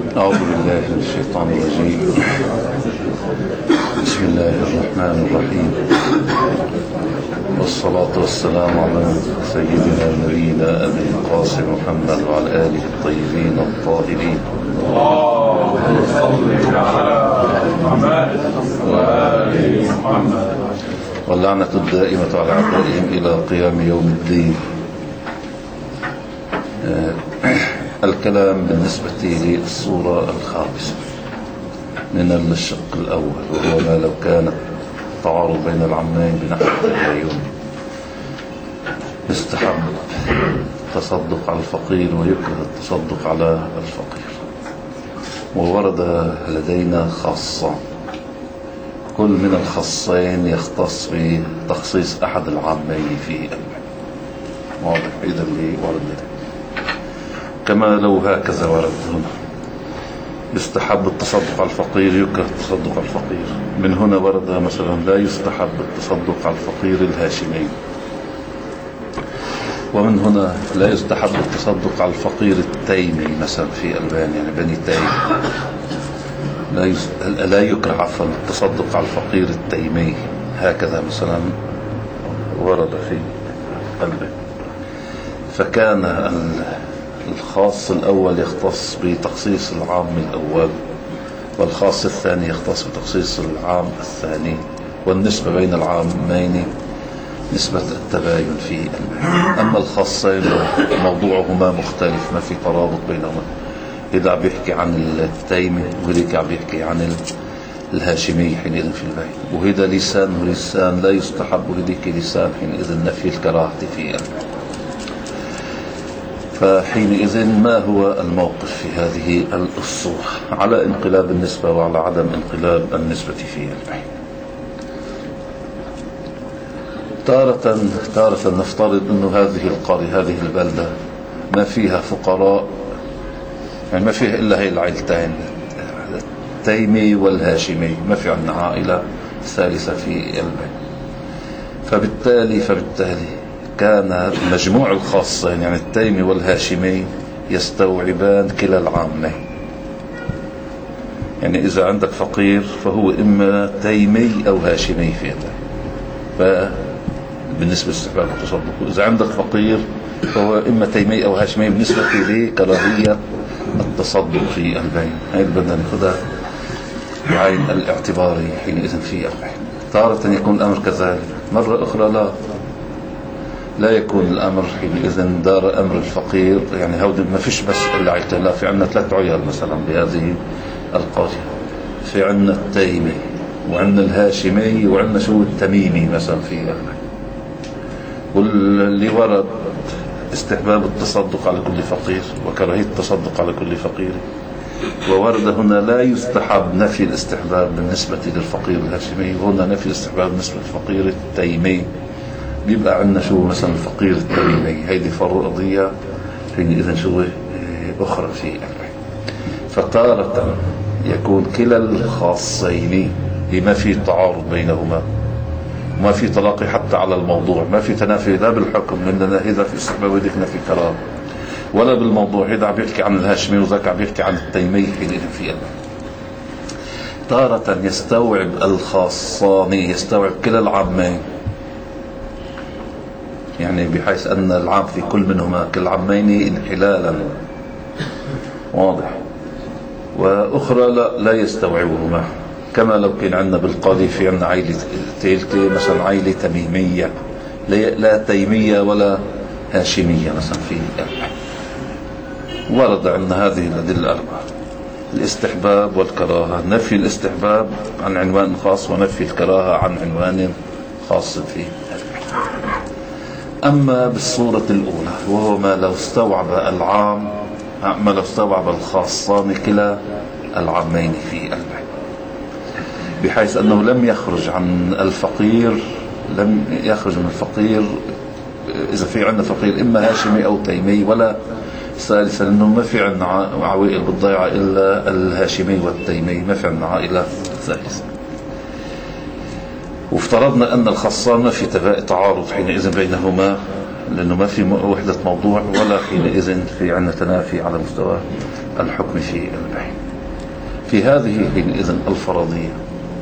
أعوذ بالله من الشيطان الرجيم. بسم الله الرحمن الرحيم، والصلاة والسلام على سيدنا نبينا أبي القاسم محمد وعلى آله الطيبين الطاهرين. اللهم صل على محمد وآل محمد. واللعنة الدائمة على أعدائهم إلى قيام يوم الدين. الكلام بالنسبة للصورة الخامسة من الشق الأول، وهو ما لو كانت تعارض بين العمين بنحو التباين يستحب التصدق على الفقير ويكره التصدق على الفقير. وورد لدينا خاصة، كل من الخاصين يختص بتخصيص أحد العامين فيه. واضح إذا اللي ورد لدينا كما لو هكذا ورد هنا: يستحب التصدق على الفقير، يكره التصدق على الفقير. من هنا ورد مثلا: لا يستحب التصدق على الفقير الهاشمي. ومن هنا: لا يستحب التصدق على الفقير التيمي مثلا في ألبانيا، يعني بني تيم. لا يكره عفوا التصدق على الفقير التيمي، هكذا مثلا ورد في ألبانيا. فكان الخاص الأول يختص بتخصيص العام الأول، والخاص الثاني يختص بتخصيص العام الثاني، والنسبة بين العامين نسبة التباين في المعنى. أما الخاصين موضوعهما مختلف، ما في ترابط بينهما. إذا بيحكي عن التيمي وهذيك عم بيحكي عن الهاشمي حينئذ في البين، وهذا لسان ولسان لا يستحب، وهذيك لسان حينئذ نفي الكراهة في المعنى. فحينئذ ما هو الموقف في هذه الصورة على انقلاب النسبة وعلى عدم انقلاب النسبة في البين؟ تارة نفترض أن هذه القرية، هذه البلدة ما فيها فقراء، يعني ما فيها إلا هي العائلتين، التيمي والهاشمي، ما في عندنا عائلة ثالثة في البين. فبالتالي كان مجموع الخاصين، يعني التيمي والهاشمي، يستوعبان كلا العامين. يعني إذا عندك فقير فهو إما تيمي أو هاشمي في البين، بالنسبة لاستحباب التصدق. إذا عندك فقير فهو إما تيمي أو هاشمي بالنسبة لكراهية التصدق في البين. هاي بدنا ناخذها بعين الاعتباري حينئذ في البين. تارة يكون الأمر كذلك، مرة أخرى لا يكون الأمر حينئذ دار أمر الفقير. يعني هود ما فيش بس إلا عائلتين، لا، في عندنا 3 عيال مثلا بهذه القرية. في عندنا التيمي وعندنا الهاشمي وعندنا التميمي مثلا في البين. واللي ورد استحباب التصدق على كل فقير وكراهية التصدق على كل فقير. وورد هنا لا يستحب نفي الاستحباب بالنسبة للفقير الهاشمي، وهنا نفي الاستحباب بالنسبة للفقير التيمي. بيبقى عندنا الفقير التميمي، هيدي فرضية حينئذ أخرى في البين. فتارة يكون كلا الخاصين لما في تعارض بينهما، ما في تلاقي حتى على الموضوع، ما في تنافي لا بالحكم، لأننا إذا في استحباب وذكنا في كرام، ولا بالموضوع. إذا عم بيحكي عن الهاشمي وذاك عم بيحكي عن التيمي حينئذ في البين. تارة يستوعب الخاصان، يستوعب كلا العامين، يعني بحيث أن العام في كل منهما كالعامين انحلالا، واضح. وأخرى لا يستوعبهما، كما لو كان عندنا بالقاضي في عندنا عائلة تيلتي مثلا، عائلة تميمية لا تيمية ولا هاشمية مثلا في ورد عندنا هذه الأدلة الأربعة: الاستحباب والكراهة، نفي الاستحباب عن عنوان خاص ونفي الكراهة عن عنوان خاص فيه. أما بالصورة الأولى، وهو ما لو استوعب الخاصان كلا العامين في البين، بحيث أنه لم يخرج من الفقير، إذا في عندنا فقير إما هاشمي أو تيمي، ولا ثالثا، لأنه ما في عندنا عوائل بالضيعة إلا الهاشمي والتيمي، ما في عندنا عائلة ثالثة. وافترضنا أن الخاصان ما في تعارض حينئذ بينهما، لأنه ما في وحدة موضوع، ولا حينئذ في عندنا تنافي على مستوى الحكم في البيع. في هذه حينئذ الفرضية،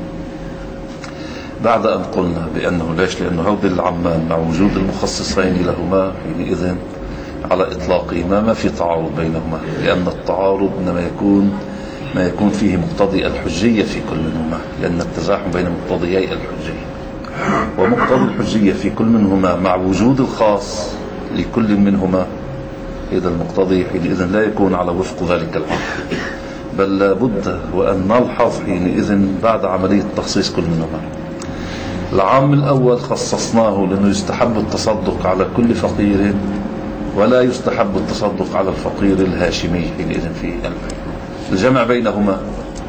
بعد أن قلنا بأنه ليش؟ لأنه هود العمان مع وجود المخصصين لهما حينئذ على إطلاقهما ما في تعارض بينهما، لأن التعارض إنما ما يكون فيه مقتضي الحجية في كل منهما، لأن التزاحم بين مقتضيي الحجية، ومقتضي الحجية في كل منهما مع وجود الخاص لكل منهما، إذا المقتضي حينئذ لا يكون على وفق ذلك العقد، بل لابد وأن نلحظ حينئذ بعد عملية تخصيص كل منهما. العام الأول خصصناه لأنه يستحب التصدق على كل فقير، ولا يستحب التصدق على الفقير الهاشمي حينئذ في البيع. الجمع بينهما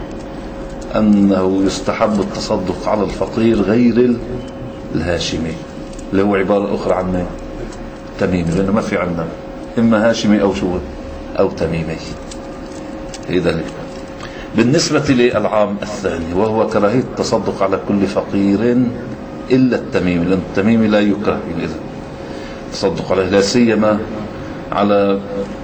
أنه يستحب التصدق على الفقير غير الهاشمي، اللي هو عبارة أخرى عن تميمي، لأنه ما في عندنا إما هاشمي أو شو أو تميمي. إذا بالنسبة للعام الثاني وهو كراهية التصدق على كل فقير إلا التميمي، لأن التميمي لا يكره حينئذ التصدق عليه، لا سيما على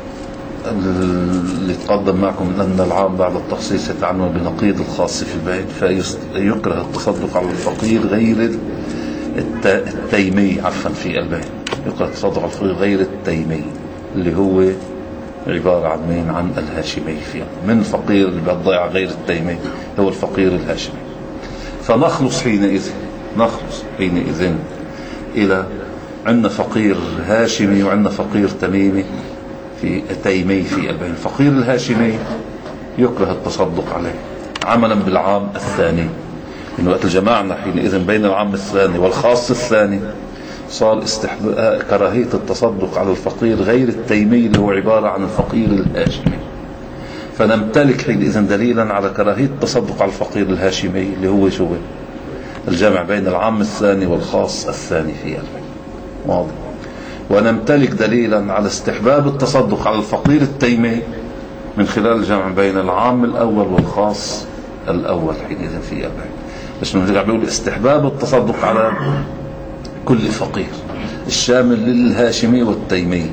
اللي تقدم معكم أن العام بعد التخصيص يتعنى بنقيض الخاص في البيع، فيكره التصدق على الفقير غير التيمي عفوا في البيع، يكره التصدق على الفقير غير التيمي اللي هو عبارة عن مين؟ عن الهاشمي فيها، من فقير اللي بيضيع غير التيمي هو الفقير الهاشمي. فنخلص حينئذ إلى عندنا فقير هاشمي وعندنا فقير تميمي في تيمي في البيع. الفقير الهاشمي يكره التصدق عليه عملا بالعام الثاني، من وقت جمعنا حينئذ بين العام الثاني والخاص الثاني صار كراهية التصدق على الفقير غير التيمي اللي هو عبارة عن الفقير الهاشمي، فنمتلك حينئذ دليلا على كراهية التصدق على الفقير الهاشمي اللي هو شو الجمع بين العام الثاني والخاص الثاني في البيع، واضح. ونمتلك دليلا على استحباب التصدق على الفقير التيمي من خلال الجمع بين العام الأول والخاص الأول حينئذ في البيع. بس نرجع بيقول استحباب التصدق على كل فقير الشامل للهاشمي والتيمي،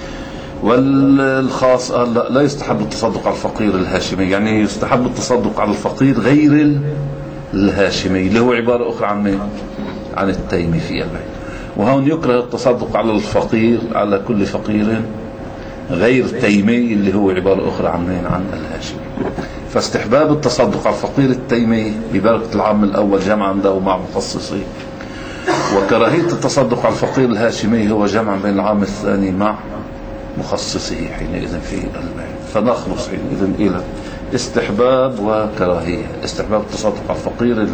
والخاص لا يستحب التصدق على الفقير الهاشمي، يعني يستحب التصدق على الفقير غير الهاشمي اللي هو عبارة أخرى عن التيمي في البيع. وهون يكره التصدق على الفقير على كل فقير غير تيمي اللي هو عبارة أخرى عن الهاشمي. فاستحباب التصدق على الفقير التيمي ببركة العام الأول جمعا له مع مخصصي، وكراهية التصدق على الفقير الهاشمي هو جمع بين العام الثاني مع مخصصه حينئذ في البيع. فنخلص حينئذ إلى استحباب وكراهية. استحباب التصدق على الفقير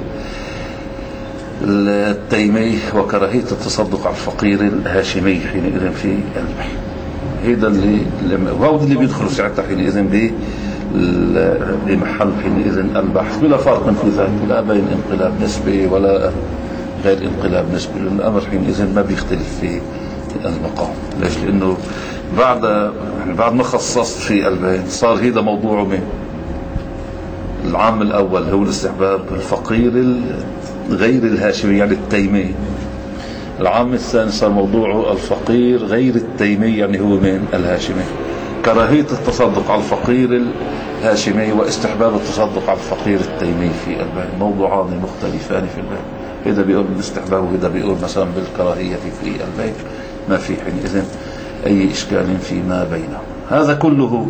التيمي وكراهية التصدق على الفقير الهاشمي حينئذ في البيع. هذا اللي بيدخل ساعتها حينئذ بمحل حينئذ البحث بلا فرق في ذلك، لا بين انقلاب نسبي ولا غير انقلاب نسبي، لأن الأمر حينئذ ما بيختلف في المقام. ليش؟ لأنه بعد ما خصصت في البيع صار هذا موضوعه من العام الأول هو الاستحباب الفقير غير الهاشمي يعني التيمي. العام الثاني صار موضوعه الفقير غير التيمي يعني هو من الهاشمي. كراهية التصدق على الفقير الهاشمي واستحباب التصدق على الفقير التيمي في البيع موضوعان مختلفان في البيع. إذا بيقول بالاستحباب وإذا بيقول مثلا بالكراهية في البيع، ما في حينئذ أي إشكال فيما بينهم. هذا كله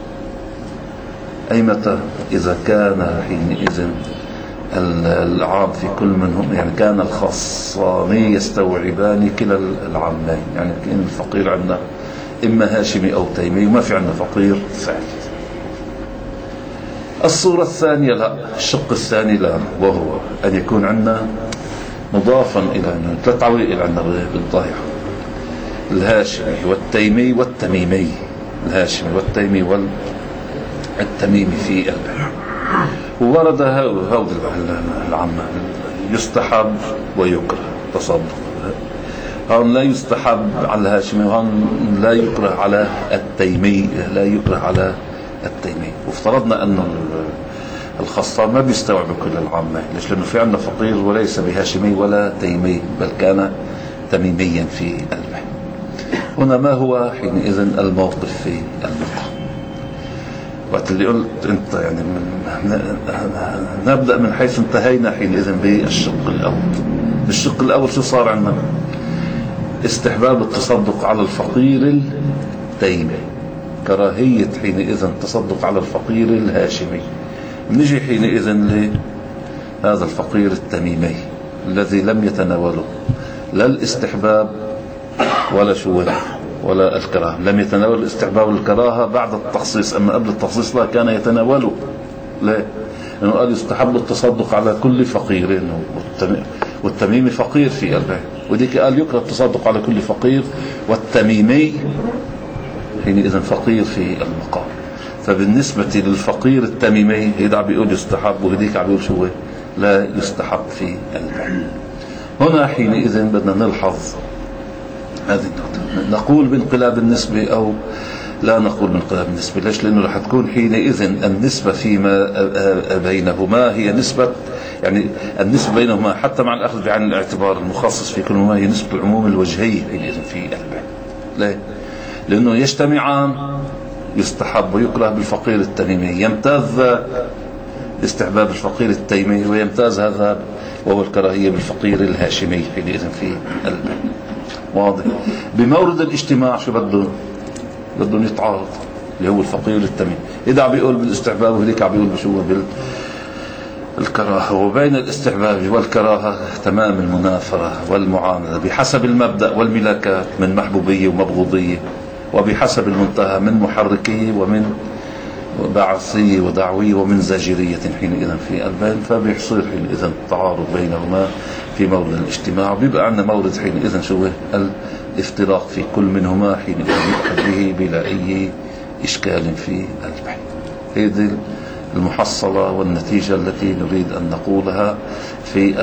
أي متى؟ إذا كان حينئذ العام في كل منهم، يعني كان الخاصان يستوعبان كلا العامين، يعني كأن الفقير عندنا إما هاشمي أو تيمي وما في عندنا فقير ثالث. الصورة الثانية لا، الشق الثاني لا، وهو أن يكون عندنا مضافا إلى ثلاث عوائل عندنا بالضايع، الهاشمي والتيمي والتميمي، الهاشمي والتيمي والتميمي في البيع. وورد هذا العامة يستحب ويكره تصدق، هون لا يستحب على الهاشمي وهون لا يكره على التيمي، لا يكره على التيمي. وافترضنا أن الخصام ما بيستوعب كل العامة. ليش؟ لأنه في عندنا فقير وليس بهاشمي ولا تيمي بل كان تميميا في البيع. هنا ما هو حينئذ الموقف في المقام؟ وقت اللي قلت انت يعني نبدأ من حيث انتهينا حينئذ بالشق الأول. بالشق الأول شو صار عندنا؟ استحباب التصدق على الفقير التيمي، كراهية حينئذ التصدق على الفقير الهاشمي. نجي حينئذ لهذا الفقير التميمي الذي لم يتناوله لا الاستحباب ولا ولا الكراهة، لم يتناول الاستحباب والكراهة بعد التخصيص، أما قبل التخصيص لا كان يتناوله. ليه؟ لأنه قال يستحب التصدق على كل فقير، والتميمي فقير في قلبه، وديك قال يكره التصدق على كل فقير، والتميمي حينئذ فقير في المقام. فبالنسبة للفقير التميمي هيدا بيقول يستحب، وهديك عم بيقول لا يستحب في قلبه. هنا حينئذ بدنا نلحظ هذه النقطة، نقول بانقلاب النسبة أو لا نقول بانقلاب النسبة. ليش؟ لأنه رح تكون حينئذ النسبة فيما بينهما هي نسبة، يعني النسبة بينهما حتى مع الأخذ بعين الاعتبار المخصص في كل ما هي نسبة العموم الوجهية حينئذ في قلبه. ليه؟ لأنه يجتمعان يستحب ويكره بالفقير التميمي، يمتاز استحباب الفقير التيمي ويمتاز هذا وهو الكراهية بالفقير الهاشمي حينئذ في قلبه. واضح؟ بمورد الاجتماع شو بدهم يتعارض اللي هو الفقير التميمي، إذا عم بيقول بالاستحباب وهذيك عم بيقول بشو بالكراهة. وبين الاستحباب والكراهة تمام المنافرة والمعاملة بحسب المبدأ والملاكات من محبوبية ومبغوضية، وبحسب المنتهى من محركية ومن بعثية ودعوية ومن زاجرية حينئذ في قلبين. فبيحصل حينئذ التعارض بينهما في مورد الاجتماع، بيبقى عندنا مورد حينئذ شو الافتراق في كل منهما حينئذ يؤخذ به بلا أي إشكال في قلبه. هذه المحصلة والنتيجة التي نريد أن نقولها في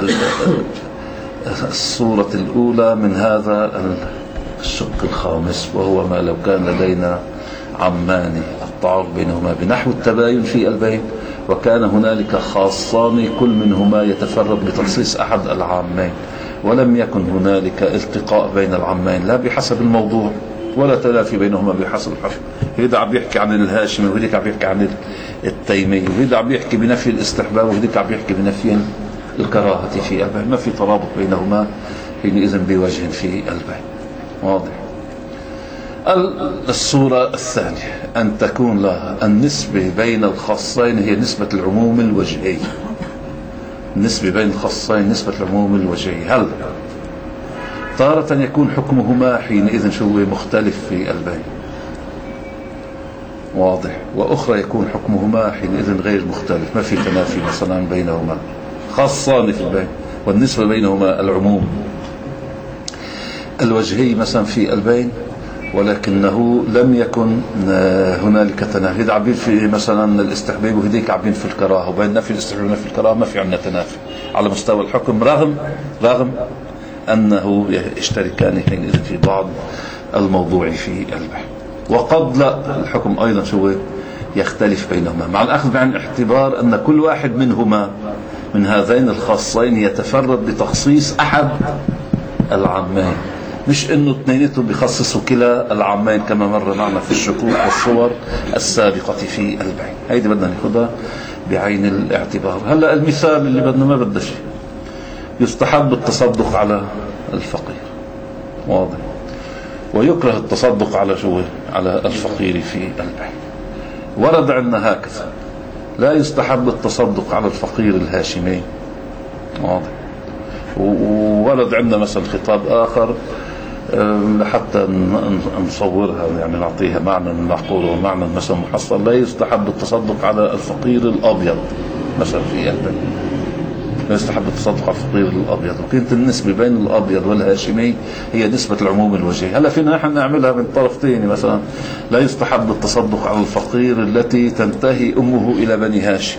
الصورة الأولى من هذا الشق الخامس، وهو ما لو كان لدينا عمان التعارض بينهما بنحو التباين في قلبين، وكان هنالك خاصان كل منهما يتفرد بتخصيص أحد العامين، ولم يكن هنالك التقاء بين العامين لا بحسب الموضوع ولا تلافي بينهما بحسب الحكم. هيدا عم يحكي عن الهاشمي وهيديك عم يحكي عن التيمي، وهيدا عم يحكي بنفي الاستحباب وهيديك عم يحكي بنفي الكراهة في قلبه، ما في ترابط بينهما حينئذ بوجه في قلبه. واضح؟ الصورة الثانية أن تكون لها النسبة بين الخاصين هي نسبة العموم الوجهي. النسبة بين الخاصين نسبة العموم الوجهي. هل تارة يكون حكمهما حينئذ شو مختلف في قلبين، واضح، وأخرى يكون حكمهما حينئذ غير مختلف، ما في تنافي مثلا بينهما، خاصان في البين والنسبة بينهما العموم الوجهي مثلا في قلبين، ولكنه لم يكن هنالك تنافي. إذا عبين في مثلا الاستحباب وهديك عبين في الكراهة، وبين نفي الاستحباب ونفي الكراهة ما في عندنا تنافي على مستوى الحكم، رغم أنه يشتركان حينئذ في بعض الموضوع في قلبه. وقد لا الحكم أيضا شو يختلف بينهما، مع الأخذ بعين الاعتبار أن كل واحد منهما من هذين الخاصين يتفرد بتخصيص أحد العامين، مش انه اثنيناتهم بيخصصوا كلا العامين كما مر معنا في الشكوك والصور السابقة في البين. هيدي بدنا ناخذها بعين الاعتبار. هلا المثال اللي بدنا ما بدنا شيء، يستحب التصدق على الفقير، واضح، ويكره التصدق على شو على الفقير في البين. ورد عندنا هكذا لا يستحب التصدق على الفقير الهاشمي، واضح. وورد عندنا مثلا خطاب آخر حتى نصورها يعني نعطيها معنى معقول ومعنى مثلا محصل، لا يستحب التصدق على الفقير الأبيض مثلا في قلبه، لا يستحب التصدق على الفقير الأبيض، وكانت النسبة بين الأبيض والهاشمي هي نسبة العموم الوجهي. هلا فينا نحن نعملها من طرف ثاني، مثلا لا يستحب التصدق على الفقير التي تنتهي أمه إلى بني هاشم،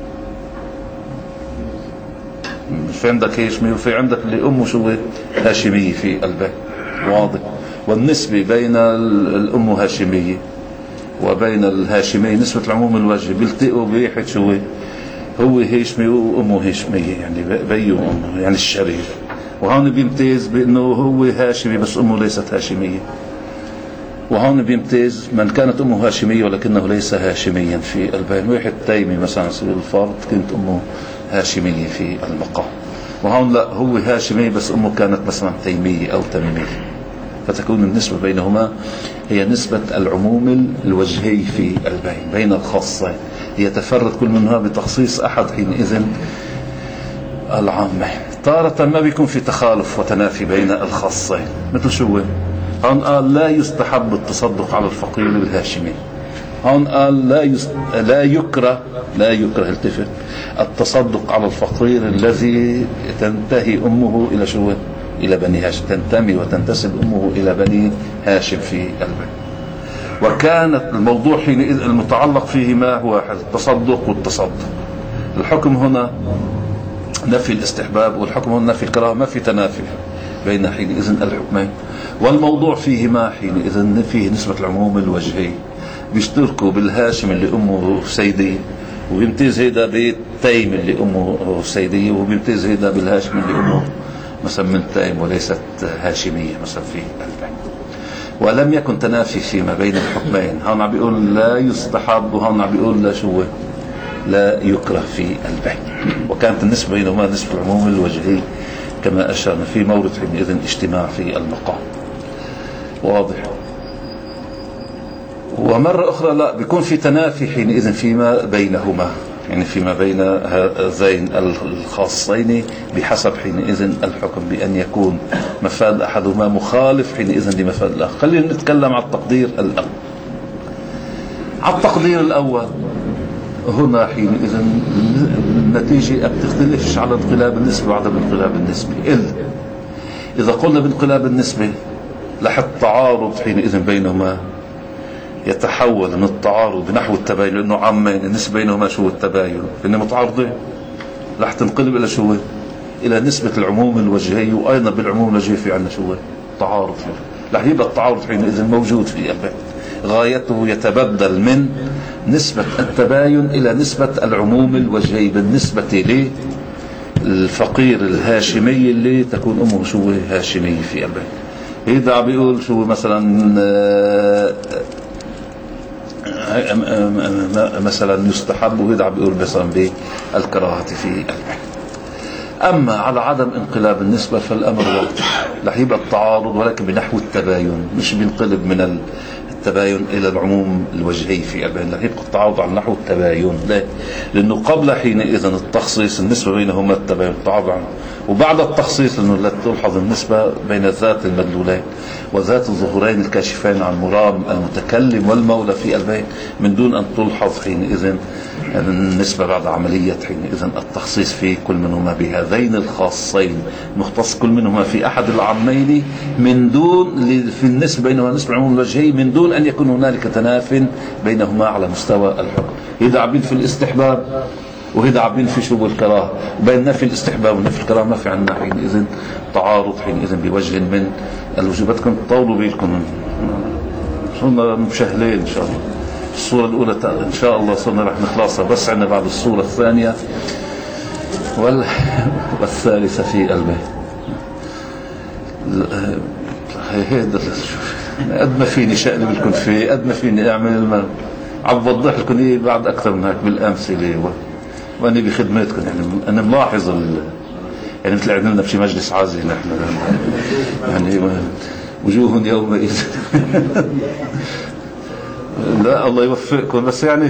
في عندك هاشمي وفي عندك اللي أمه شو هاشمية في قلبه، واضح. والنسبة بين الأم هاشمية وبين الهاشمية نسبة العموم الوجهي، بيلتقوا بواحد شو هو هاشمي وأمه هاشمية، يعني بيه وأمه يعني الشريف، وهون بيمتاز بأنه هو هاشمي بس أمه ليست هاشمية. وهون بيمتاز من كانت أمه هاشمية ولكنه ليس هاشميا في البين. واحد تيمي مثلا على سبيل الفرض كانت أمه هاشمية في المقام، وهون لا، هو هاشمي بس أمه كانت مثلا تيمية أو تميمية، فتكون النسبة بينهما هي نسبة العموم الوجهي في البين بين الخاصين، يتفرد كل منها بتخصيص أحد حينئذ العامة. تارة ما بيكون في تخالف وتنافي بين الخاصين، مثل شو هون قال لا يستحب التصدق على الفقير الهاشمي، هون قال لا يكره التفت التصدق على الفقير الذي تنتهي أمه إلى شو؟ إلى بني هاشم، تنتمي وتنتسب أمه إلى بني هاشم في البيت. وكانت الموضوع حينئذ المتعلق فيه ما هو التصدق والتصدق. الحكم هنا نفي الاستحباب والحكم هنا نفي الكراهة، ما في تنافي بين حينئذ الحكمين. والموضوع فيه ما حينئذ فيه نسبة العموم الوجهي، بيشتركوا بالهاشم اللي أمه سيدية، وبيمتاز هيدا بالتيم اللي أمه سيدية، وبيمتاز هيدا بالهاشم اللي أمه مثلا من تيم وليست هاشمية مثلا في البين. ولم يكن تنافي فيما بين الحكمين، هون عم بيقول لا يستحب وهون عم بيقول لا شو لا يكره في البين. وكانت النسبة بينهما نسبة العموم الوجهي كما أشرنا في مورد حينئذ اجتماع في المقام. واضح. ومرة أخرى لا، بيكون في تنافي حينئذ فيما بينهما، يعني فيما بين هذين الخاصين بحسب حينئذ الحكم، بأن يكون مفاد أحدهما مخالف حينئذ لمفاد الآخر. خلينا نتكلم على التقدير الأول. على التقدير الأول هنا حينئذ النتيجة بتختلفش على انقلاب النسبة وعدم انقلاب النسبة، إلا إذا قلنا بانقلاب النسبة لحد تعارض حينئذ بينهما يتحول من التعارض بنحو التباين، لأنه عامين النسبة بينهما شو التباين، إنه متعارضين، رح تنقلب إلى شو؟ إلى نسبة العموم الوجهي. وأيضا بالعموم الوجهي في عندنا شو؟ تعارض، رح يبقى التعارض حينئذ موجود في البيت، غايته يتبدل من نسبة التباين إلى نسبة العموم الوجهي بالنسبة للفقير الهاشمي اللي تكون أمه شو هاشمية في البيت. هيدا عم بيقول شو مثلا يستحب، وهذا عم بيقول مثلا بالكراهة في البيت. أما على عدم انقلاب النسبة فالأمر واضح، رح يبقى التعارض ولكن بنحو التباين، مش بينقلب من التباين إلى العموم الوجهي في البين، رح يبقى التعارض على نحو التباين. ليه؟ لأنه قبل حينئذ التخصيص النسبة بينهما التباين التعارض عنه، وبعد التخصيص لأنه لا تلحظ النسبة بين ذات المدلولين وذات الظهورين الكاشفين عن مرام المتكلم والمولى في البين، من دون أن تلحظ حينئذ النسبة بعد عملية حينئذ التخصيص في كل منهما بهذين الخاصين، مختص كل منهما في أحد العامين من دون في النسبة بينهما نسبة العموم الوجهي، من دون أن يكون هنالك تناف بينهما على مستوى الحكم. إذا عبين في الاستحباب وهذا عبين في شو الكراهة، بين نفي الاستحباب ونفي الكراهة ما في عندنا حينئذ تعارض حينئذ بوجه من الوجوباتكم. طولوا بيلكم، صرنا مشهلين إن شاء الله. الصورة الأولى إن شاء الله صرنا رح نخلصها، بس عندنا بعد الصورة الثانية والثالثة في البيت. هيدا قد ما فيني شقلب لكم فيه، قد ما فيني أعمل عم بوضح لكم إيه بعد أكثر من هيك بالأمثلة، وأنا بخدمتكم. يعني أنا ملاحظ يعني مثل عندنا في مجلس عازي نحن يعني وجوه يومئذ لا الله يوفقكم. بس يعني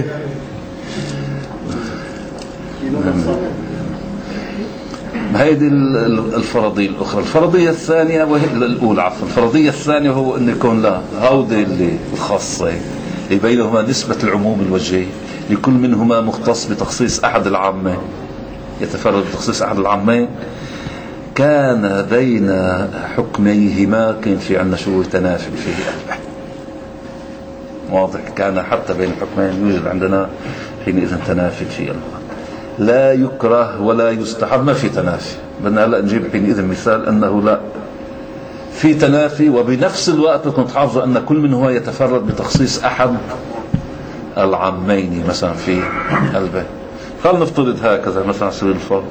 هذه الفرضية الأخرى. الفرضية الثانية وهي الأولى عفوا، الفرضية الثانية هو أن يكون لا هودي اللي الخاصة اللي بينهما نسبة العموم الوجهي، لكل منهما مختص بتخصيص أحد العامين، يتفرد بتخصيص أحد العامين. كان بين حكميهما كان في عندنا شو تنافي فيه البحث. واضح، كان حتى بين الحكمين يوجد عندنا حينئذ تنافي في البحث. لا يكره ولا يستحب، ما في تنافي. بدنا هلا نجيب حينئذ مثال أنه لا في تنافي، وبنفس الوقت كنت حافظوا أن كل منهما يتفرد بتخصيص أحد العامين مثلا في البيت. خلينا نفترض هكذا مثلا على سبيل الفرض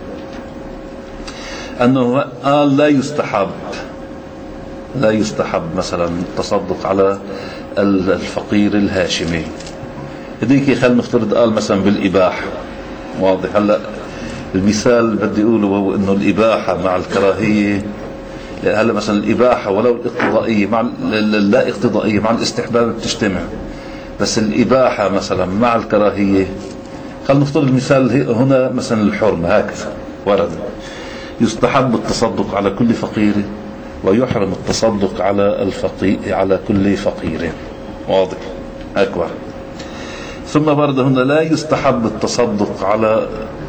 أنه قال لا يستحب مثلا التصدق على الفقير الهاشمي. هديك خلينا نفترض قال مثلا بالإباحة، واضح. هلا المثال بدي أقوله وهو إنه الإباحة مع الكراهية. هلا مثلا الإباحة ولو الاقتضائية مع اللا اقتضائية مع الاستحباب بتجتمع، بس الإباحة مثلا مع الكراهية. خلينا نفترض المثال هنا مثلا الحرمة هكذا ورد: يستحب التصدق على كل فقير ويحرم التصدق على الفقير على كل فقير، واضح أكبر. ثم ورد هنا: لا يستحب التصدق على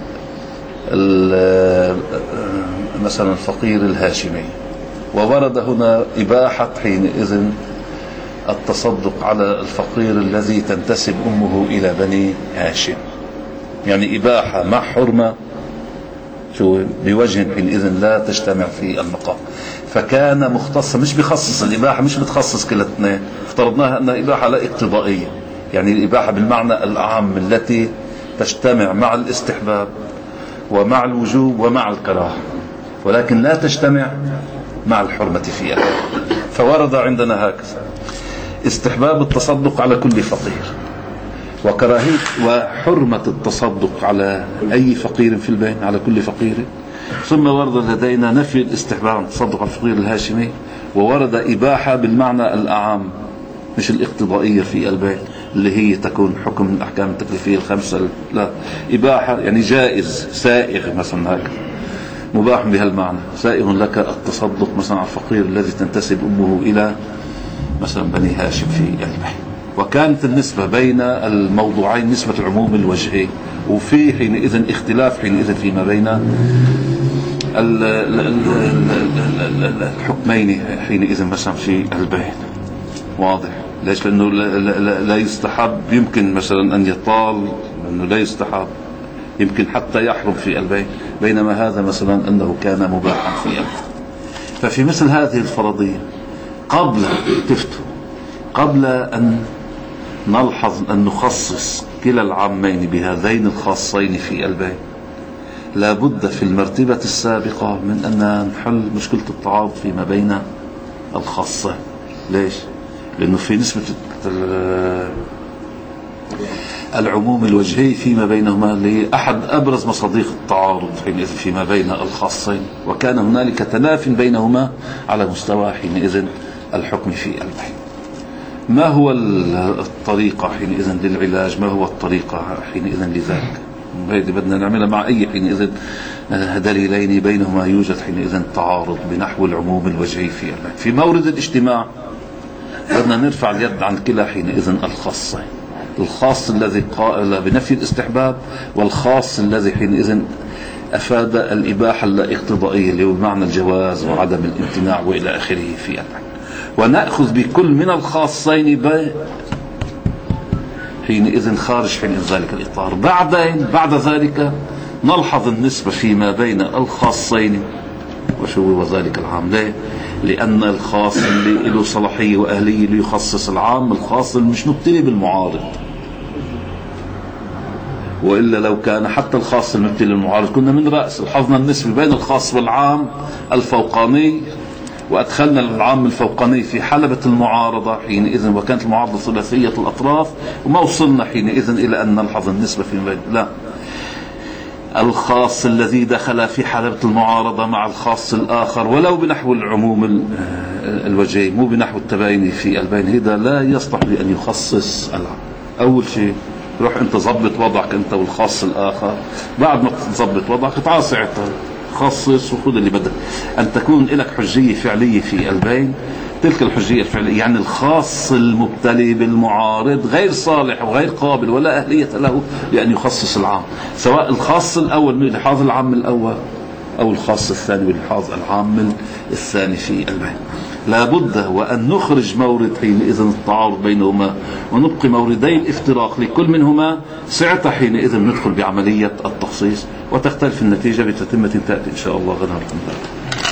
مثلا الفقير الهاشمي. وورد هنا إباحة حينئذ التصدق على الفقير الذي تنتسب أمه إلى بني هاشم، يعني إباحة مع حرمة شو بوجه حينئذ لا تجتمع في المقام. فكان مختص، مش بخصص الإباحة، مش بتخصص كلا اثنين. افترضناها أنها إباحة لا اقتضائية، يعني الإباحة بالمعنى العام التي تجتمع مع الاستحباب ومع الوجوب ومع الكراهة، ولكن لا تجتمع مع الحرمة فيها. فورد عندنا هكذا: استحباب التصدق على كل فقير، وكراهية وحرمة التصدق على أي فقير في البين، على كل فقير. ثم ورد لدينا نفي الاستحباب عن التصدق على الفقير الهاشمي، وورد إباحة بالمعنى الأعم مش الاقتضائية في البين اللي هي تكون حكم من الأحكام التكليفية الخمسة. لا، إباحة يعني جائز سائغ مثلا هكذا، مباح بهالمعنى، سائغ لك التصدق مثلا على الفقير الذي تنتسب أمه إلى مثلا بني هاشم في البين. وكانت النسبة بين الموضوعين نسبة العموم الوجهي، وفي حينئذ اختلاف حينئذ فيما بين الحكمين حينئذ مثلا في البين، واضح. ليش؟ لأنه لا يستحب، يمكن مثلا أن يطال، لأنه لا يستحب يمكن حتى يحرم في البين، بينما هذا مثلا أنه كان مباحا في البين. ففي مثل هذه الفرضية قبل أن نلحظ أن نخصص كلا العامين بهذين الخاصين في البين، لابد في المرتبة السابقة من أن نحل مشكلة التعارض فيما بين الخاصين. ليش؟ لأنه في نسبة العموم الوجهي فيما بينهما لأحد أبرز مصادق التعارض حينئذ فيما بين الخاصين، وكان هنالك تناف بينهما على مستوى حينئذ الحكم في البين. ما هو الطريقة حينئذ للعلاج؟ ما هو الطريقة حينئذ لذلك؟ هذه بدنا نعملها مع أي حينئذ دليلين بينهما يوجد حينئذ تعارض بنحو العموم الوجهي في البين. في مورد الاجتماع بدنا نرفع اليد عن كلا حينئذ الخاصين، الخاص الذي قال بنفي الاستحباب، والخاص الذي حينئذ أفاد الإباحة الاقتضائية اللي هو بمعنى الجواز وعدم الامتناع وإلى آخره في البين. ونأخذ بكل من الخاصين حينئذ خارج حينئذ ذلك الإطار. بعد ذلك نلحظ النسبة فيما بين الخاصين وشو وذلك العام. ليه؟ لأن الخاص اللي له صلاحية وأهلية ليخصص العام، الخاص اللي مش مبتلي بالمعارض. وإلا لو كان حتى الخاص المبتلي بالمعارض كنا من رأس لاحظنا النسبة بين الخاص والعام الفوقاني، وأدخلنا العام الفوقاني في حلبة المعارضة حينئذ، وكانت المعارضة ثلاثية الأطراف، وما وصلنا حينئذ إلى أن نلحظ النسبة في بين. لا، الخاص الذي دخل في حلبة المعارضة مع الخاص الآخر ولو بنحو العموم الوجهي مو بنحو التباين في البين، هذا لا يصلح بأن يخصص العام. أول شيء روح أنت ضبط وضعك أنت والخاص الآخر، بعد ما تضبط وضعك تعال ساعتها خصص وخذ اللي بدك. أن تكون لك حجية فعلية في البين، تلك الحجية الفعلية يعني الخاص المبتلي بالمعارض غير صالح وغير قابل ولا أهلية له لأن يخصص العام، سواء الخاص الأول من لحاظ العام الأول أو الخاص الثاني من لحاظ العام الثاني في البين. لابد وأن نخرج مورد حينئذ التعارض بينهما ونبقي موردي الافتراق لكل منهما، ساعتها حينئذ ندخل بعملية التخصيص وتختلف النتيجة بتتمة تأتي إن شاء الله غدا.